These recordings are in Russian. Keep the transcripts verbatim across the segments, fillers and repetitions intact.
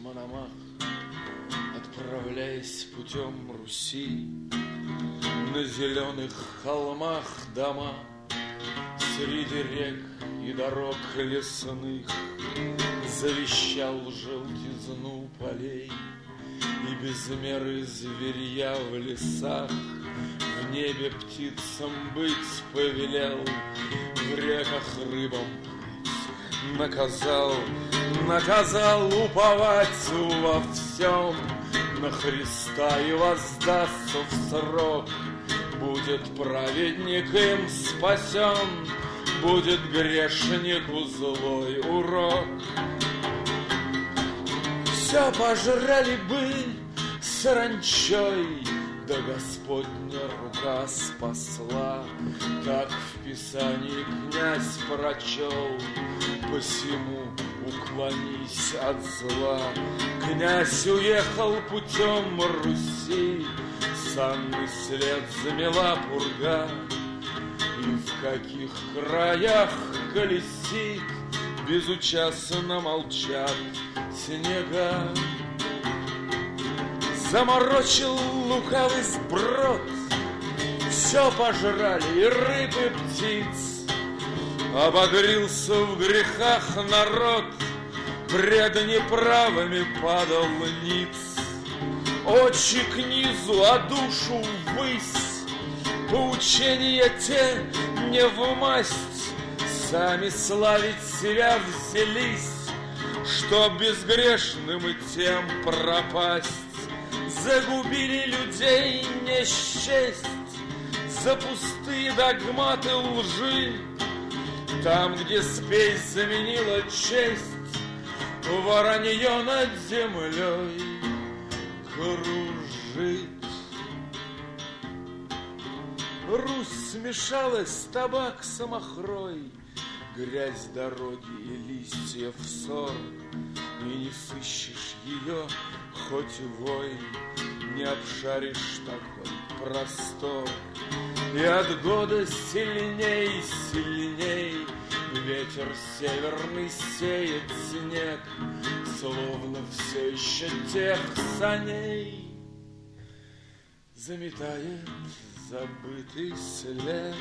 Мономах, отправляясь путем Руси, на зеленых холмах дома, среди рек и дорог лесных завещал желтизну полей и без меры зверья в лесах. В небе птицам быть повелел, в реках рыбам плыть наказал, наказал уповать во всем на Христа и воздастся в срок. Будет праведник им спасен, будет грешнику злой урок. Все пожрали бы саранчой, да Господня рука спасла. Так в Писании князь прочел, посему уклонись от зла. Князь уехал путем Руси, санный след замела пурга. И в каких краях колесит, безучастно молчат снега. Заморочил лукавый сброд, все пожрали и рыб, и птиц. Обогрился в грехах народ, пред неправыми падал ниц. Очи к низу, а душу ввысь, поучения те не в масть. Сами славить себя взялись, чтоб безгрешным и тем пропасть. Загубили людей не счесть за пустые догматы лжи. Там, где спесь заменила честь, воронье над землей кружит. Русь смешалась, табак самохрой, грязь дороги и листьев ссор. И не сыщешь ее, хоть вой, не обшаришь такой простор. И от года сильней, сильней ветер северный сеет снег, словно все еще тех саней заметает забытый след.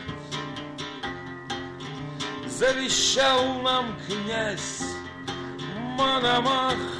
Завещал нам князь Мономах